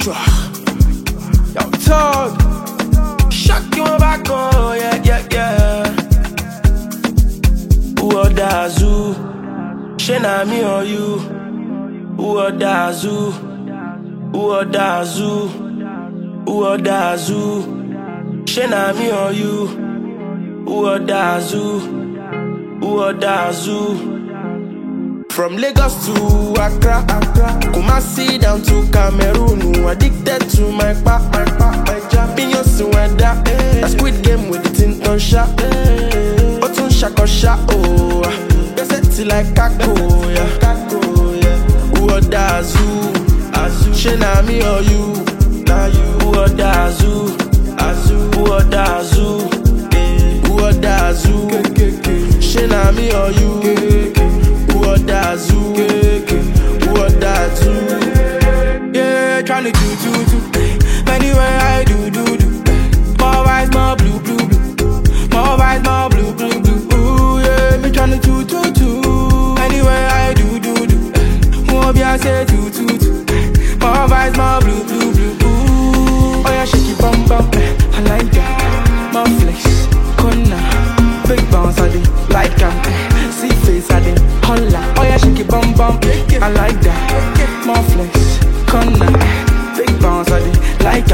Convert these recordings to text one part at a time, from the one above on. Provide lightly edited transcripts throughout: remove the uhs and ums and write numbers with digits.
Yo, talk. Shock you back, oh, yeah. Who order zoo? Shena me or you? Who order zoo? Who order zoo? Who order zoo? Shena me or you? Who order zoo? Who order zoo? From Lagos to Accra, Kumasi down to Cameroon. Addicted to my jam. Pinyo Suweda, a Squid Game with the Tinton shot. Otun Shako shot, oh. Beseti like Kako, yeah. Who order zoo? Shena me or you? Who order zoo? Who order zoo? Who order zoo? Shena me or you? Who order zoo? Who order zoo? Yeah, tryna do. Anyway, I do. More vibes, more blue. More vibes, more blue. Ooh, yeah, me tryna do. Anyway, I do. More be I say do. More vibes, more blue. Ooh, oh yeah, shake it bum. I like that. More flex, corner, big bounce I do. Like see face I do. Holla, oh yeah, shake it bum. I like that. More flex, corner, big bounce I do. Like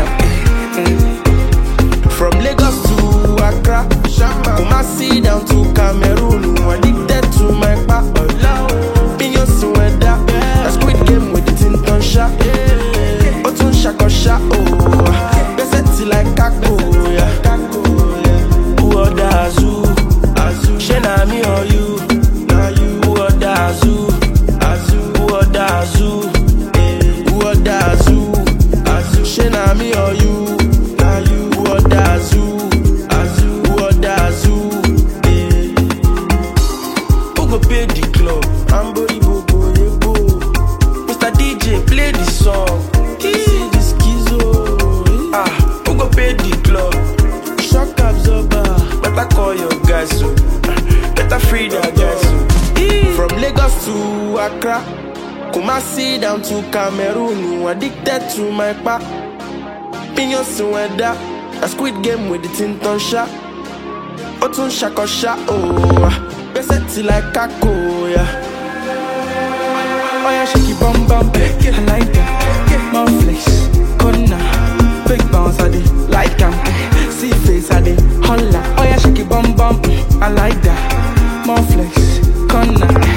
From Lagos to Accra, Kumasi down to Cameroon. Addicted to my Pinyo Suweda, a Squid Game with the Tinton shot. Otun Shako shot, oh. Beseti like Kako, yeah. Who order zoo? Shena me or you? Who order zoo? Who order zoo? Who order zoo? Shena me or you? Who order zoo? Who order zoo? Who go pay the club? Ambori Bobo Yebo. Mr. DJ play the song. See the schizo. Who go pay the club? Shock absorber. Better call your guys so. Better free their guys so. From Lagos to Accra, Kumasi down to Cameroon. Addicted to my Pinyo Suweda, a Squid Game with the Tinton shot. Otun Shako shot, oh. Beseti like Kako, yeah. oh yeah, shake it bum. I like that. More flex, corner, big bounce I do. Like see face I do. Holla, oh yeah, shake it bum. I like that. More flex, corner.